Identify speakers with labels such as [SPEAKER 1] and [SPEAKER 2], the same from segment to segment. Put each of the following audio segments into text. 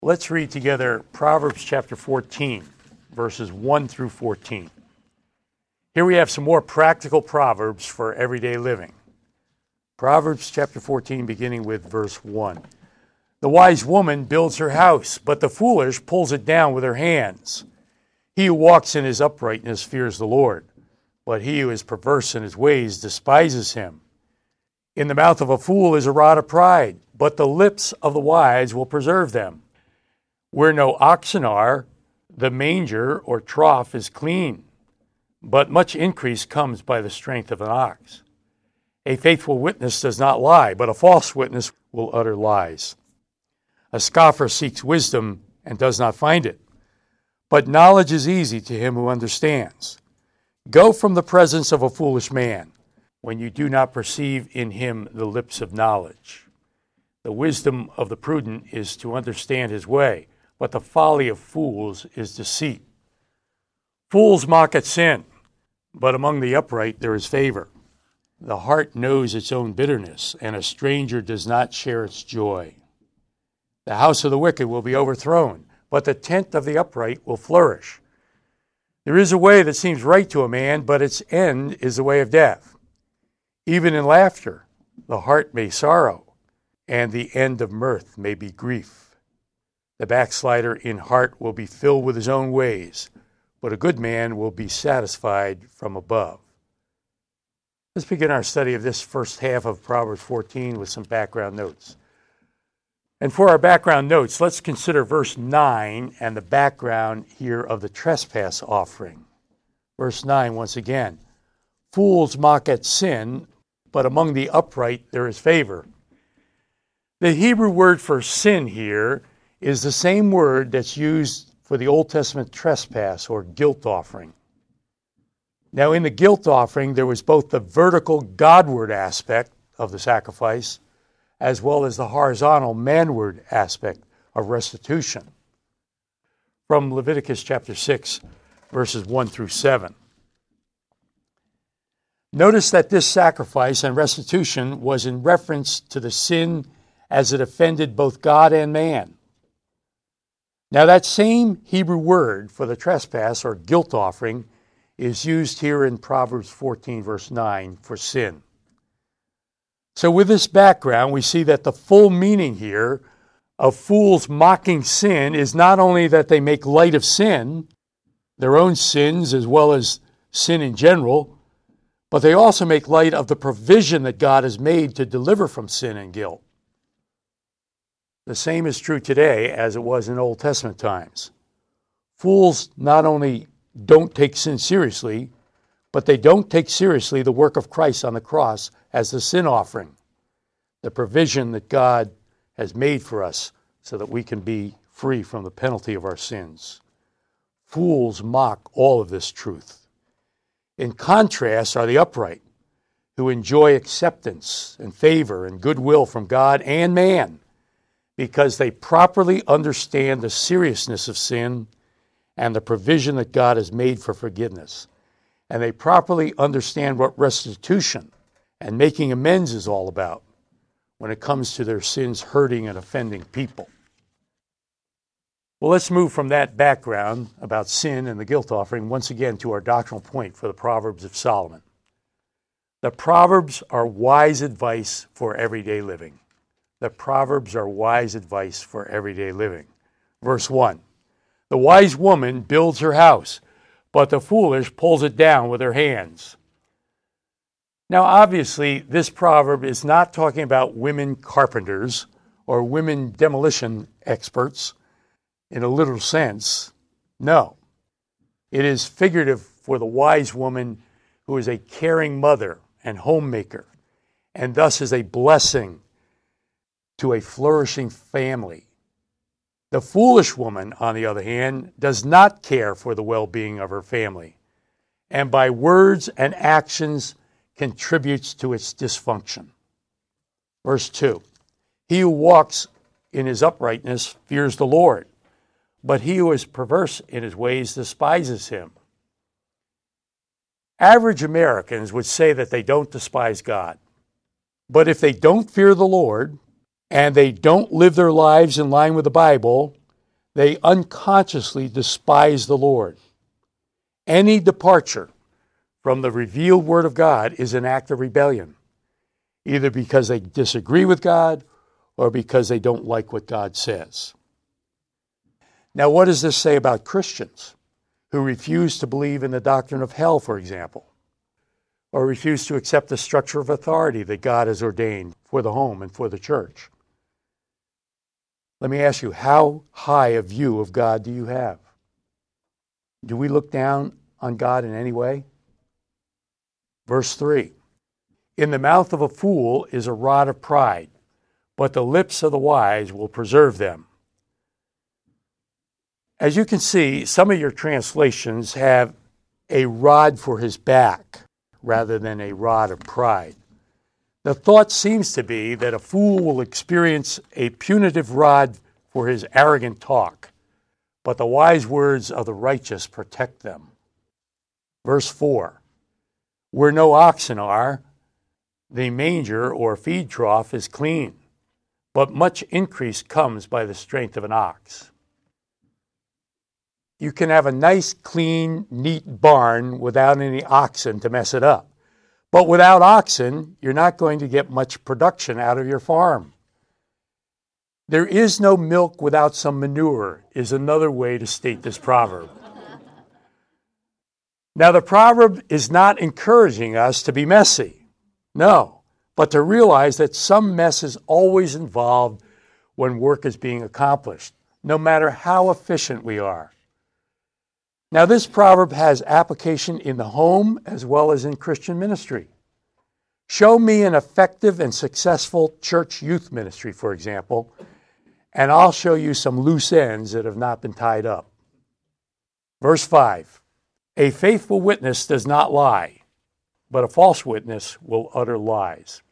[SPEAKER 1] Let's read together Proverbs chapter 14, verses 1 through 14. Here we have some more practical proverbs for everyday living. Proverbs chapter 14, beginning with verse 1. The wise woman builds her house, but the foolish pulls it down with her hands. He who walks in his uprightness fears the Lord, but he who is perverse in his ways despises him. In the mouth of a fool is a rod of pride, but the lips of the wise will preserve them. Where no oxen are, the manger or trough is clean, but much increase comes by the strength of an ox. A faithful witness does not lie, but a false witness will utter lies. A scoffer seeks wisdom and does not find it, but knowledge is easy to him who understands. Go from the presence of a foolish man, when you do not perceive in him the lips of knowledge. The wisdom of the prudent is to understand his way, but the folly of fools is deceit. Fools mock at sin, but among the upright there is favor. The heart knows its own bitterness, and a stranger does not share its joy. The house of the wicked will be overthrown, but the tent of the upright will flourish. There is a way that seems right to a man, but its end is the way of death. Even in laughter, the heart may sorrow, and the end of mirth may be grief. The backslider in heart will be filled with his own ways, but a good man will be satisfied from above. Let's begin our study of this first half of Proverbs 14 with some background notes. And for our background notes, let's consider verse 9 and the background here of the trespass offering. Verse 9, once again, fools mock at sin, but among the upright there is favor. The Hebrew word for sin here is the same word that's used for the Old Testament trespass or guilt offering. Now, in the guilt offering, there was both the vertical Godward aspect of the sacrifice as well as the horizontal manward aspect of restitution. From Leviticus chapter 6, verses 1 through 7. Notice that this sacrifice and restitution was in reference to the sin as it offended both God and man. Now, that same Hebrew word for the trespass or guilt offering is used here in Proverbs 14, verse 9, for sin. So with this background, we see that the full meaning here of fools mocking sin is not only that they make light of sin, their own sins as well as sin in general, but they also make light of the provision that God has made to deliver from sin and guilt. The same is true today as it was in Old Testament times. Fools not only don't take sin seriously, but they don't take seriously the work of Christ on the cross as the sin offering, the provision that God has made for us so that we can be free from the penalty of our sins. Fools mock all of this truth. In contrast are the upright, who enjoy acceptance and favor and goodwill from God and man, because they properly understand the seriousness of sin and the provision that God has made for forgiveness. And they properly understand what restitution and making amends is all about when it comes to their sins hurting and offending people. Well, let's move from that background about sin and the guilt offering once again to our doctrinal point for the Proverbs of Solomon. The Proverbs are wise advice for everyday living. The Proverbs are wise advice for everyday living. Verse 1, the wise woman builds her house, but the foolish pulls it down with her hands. Now, obviously, this proverb is not talking about women carpenters or women demolition experts in a literal sense. No. It is figurative for the wise woman who is a caring mother and homemaker, and thus is a blessing to a flourishing family. The foolish woman, on the other hand, does not care for the well-being of her family, and by words and actions contributes to its dysfunction. Verse 2, he who walks in his uprightness fears the Lord, but he who is perverse in his ways despises him. Average Americans would say that they don't despise God. But if they don't fear the Lord, and they don't live their lives in line with the Bible, They unconsciously despise the Lord. Any departure from the revealed Word of God is an act of rebellion, either because they disagree with God or because they don't like what God says. Now, what does this say about Christians who refuse to believe in the doctrine of hell, for example, or refuse to accept the structure of authority that God has ordained for the home and for the church? Let me ask you, how high a view of God do you have? Do we look down on God in any way? Verse 3, in the mouth of a fool is a rod of pride, but the lips of the wise will preserve them. As you can see, some of your translations have a rod for his back rather than a rod of pride. The thought seems to be that a fool will experience a punitive rod for his arrogant talk, but the wise words of the righteous protect them. Verse 4, where no oxen are, the manger or feed trough is clean, but much increase comes by the strength of an ox. You can have a nice, clean, neat barn without any oxen to mess it up. But without oxen, you're not going to get much production out of your farm. There is no milk without some manure is another way to state this proverb. Now, the proverb is not encouraging us to be messy. No, but to realize that some mess is always involved when work is being accomplished, no matter how efficient we are. Now, this proverb has application in the home as well as in Christian ministry. Show me an effective and successful church youth ministry, for example, and I'll show you some loose ends that have not been tied up. Verse 5, a faithful witness does not lie, but a false witness will utter lies.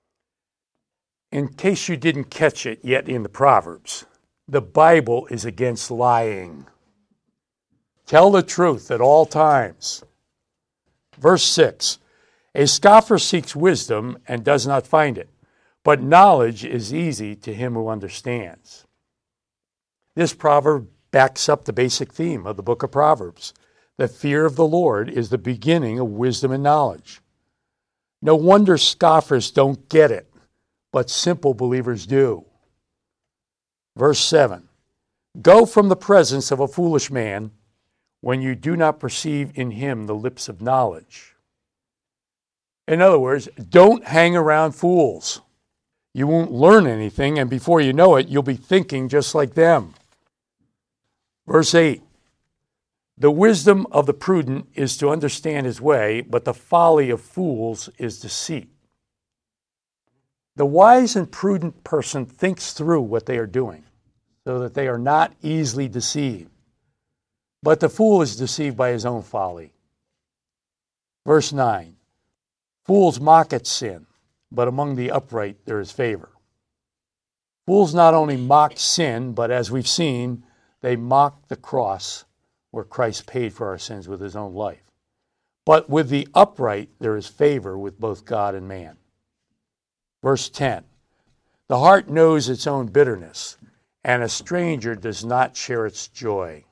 [SPEAKER 1] In case you didn't catch it yet in the Proverbs, the Bible is against lying. Tell the truth at all times. Verse 6, a scoffer seeks wisdom and does not find it, but knowledge is easy to him who understands. This proverb backs up the basic theme of the book of Proverbs. The fear of the Lord is the beginning of wisdom and knowledge. No wonder scoffers don't get it, but simple believers do. Verse 7, go from the presence of a foolish man when you do not perceive in him the lips of knowledge. In other words, don't hang around fools. You won't learn anything, and before you know it, you'll be thinking just like them. Verse 8, the wisdom of the prudent is to understand his way, but the folly of fools is deceit. The wise and prudent person thinks through what they are doing so that they are not easily deceived. But the fool is deceived by his own folly. Verse 9, fools mock at sin, but among the upright there is favor. Fools not only mock sin, but as we've seen, they mock the cross where Christ paid for our sins with his own life. But with the upright there is favor with both God and man. Verse 10, the heart knows its own bitterness, and a stranger does not share its joy.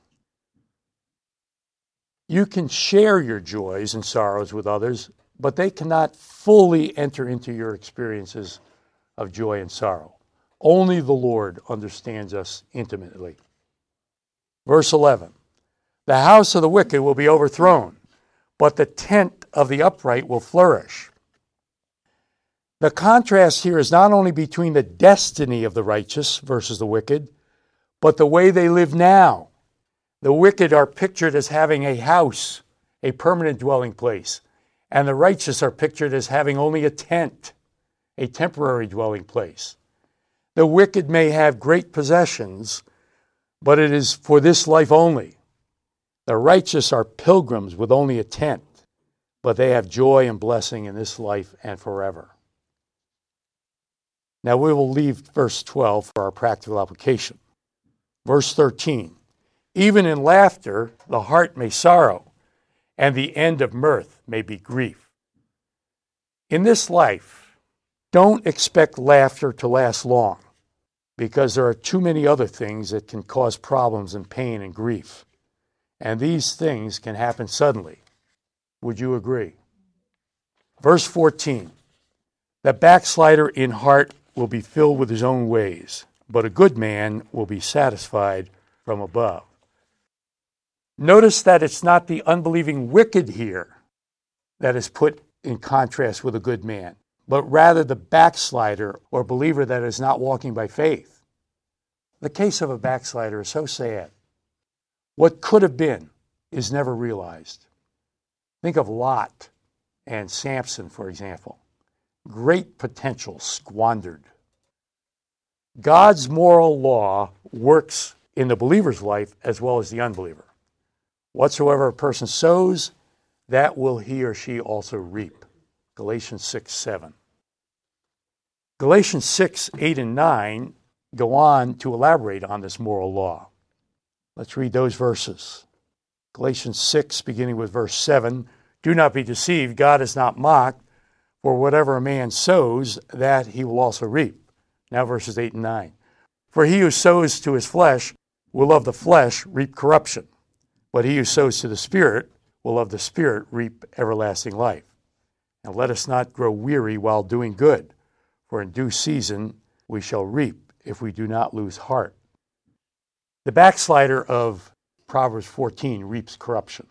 [SPEAKER 1] You can share your joys and sorrows with others, but they cannot fully enter into your experiences of joy and sorrow. Only the Lord understands us intimately. Verse 11, the house of the wicked will be overthrown, but the tent of the upright will flourish. The contrast here is not only between the destiny of the righteous versus the wicked, but the way they live now. The wicked are pictured as having a house, a permanent dwelling place, and the righteous are pictured as having only a tent, a temporary dwelling place. The wicked may have great possessions, but it is for this life only. The righteous are pilgrims with only a tent, but they have joy and blessing in this life and forever. Now we will leave verse 12 for our practical application. Verse 13, even in laughter the heart may sorrow, and the end of mirth may be grief. In this life, don't expect laughter to last long. because there are too many other things that can cause problems and pain and grief. And these things can happen suddenly. Would you agree? Verse 14, the backslider in heart will be filled with his own ways, but a good man will be satisfied from above. Notice that it's not the unbelieving wicked here that is put in contrast with a good man, but rather the backslider or believer that is not walking by faith. The case of a backslider is so sad. What could have been is never realized. Think of Lot and Samson, for example. Great potential squandered. God's moral law works in the believer's life as well as the unbeliever. Whatsoever a person sows, that will he or she also reap. Galatians 6:7. Galatians 6:8 and 9 go on to elaborate on this moral law. Let's read those verses. Galatians 6, beginning with verse 7, do not be deceived, God is not mocked, for whatever a man sows, that he will also reap. Now verses 8 and 9. For he who sows to his flesh will of the flesh reap corruption, but he who sows to the Spirit will of the Spirit reap everlasting life. And let us not grow weary while doing good, for in due season we shall reap if we do not lose heart. The backslider of Proverbs 14 reaps corruption.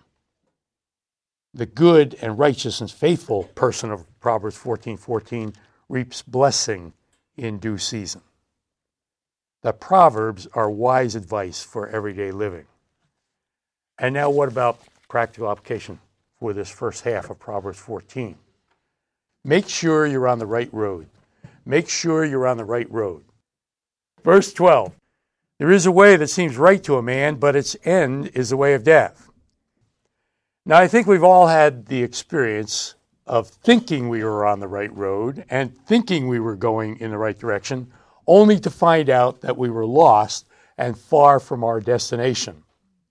[SPEAKER 1] The good and righteous and faithful person of Proverbs 14:14 reaps blessing in due season. The Proverbs are wise advice for everyday living. And now what about practical application for this first half of Proverbs 14? Make sure you're on the right road. Make sure you're on the right road. Verse 12, there is a way that seems right to a man, but its end is the way of death. Now, I think we've all had the experience of thinking we were on the right road and thinking we were going in the right direction, only to find out that we were lost and far from our destination.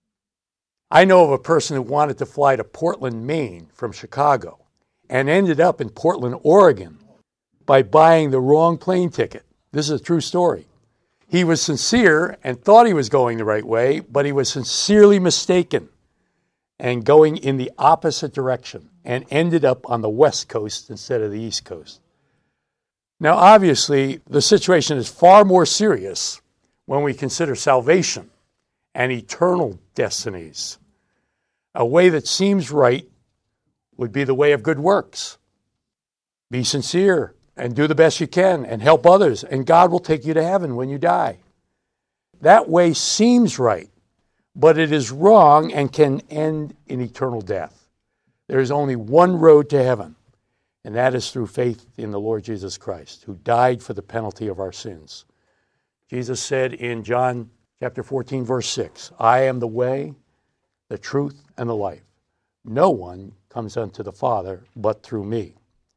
[SPEAKER 1] I know of a person who wanted to fly to Portland, Maine from Chicago and ended up in Portland, Oregon by buying the wrong plane ticket. This is a true story. He was sincere and thought he was going the right way, but he was sincerely mistaken and going in the opposite direction and ended up on the West Coast instead of the East Coast. Now, obviously, the situation is far more serious when we consider salvation and eternal destinies. A way that seems right would be the way of good works. Be sincere and do the best you can and help others, and God will take you to heaven when you die. That way seems right, but it is wrong and can end in eternal death. There is only one road to heaven, and that is through faith in the Lord Jesus Christ, who died for the penalty of our sins. Jesus said in John chapter 14, verse 6, I am the way, the truth, and the life. No one comes unto the Father but through me.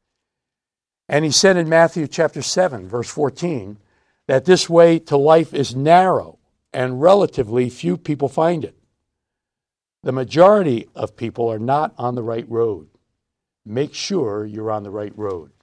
[SPEAKER 1] And he said in Matthew chapter 7, verse 14, that this way to life is narrow and relatively few people find it. The majority of people are not on the right road. Make sure you're on the right road.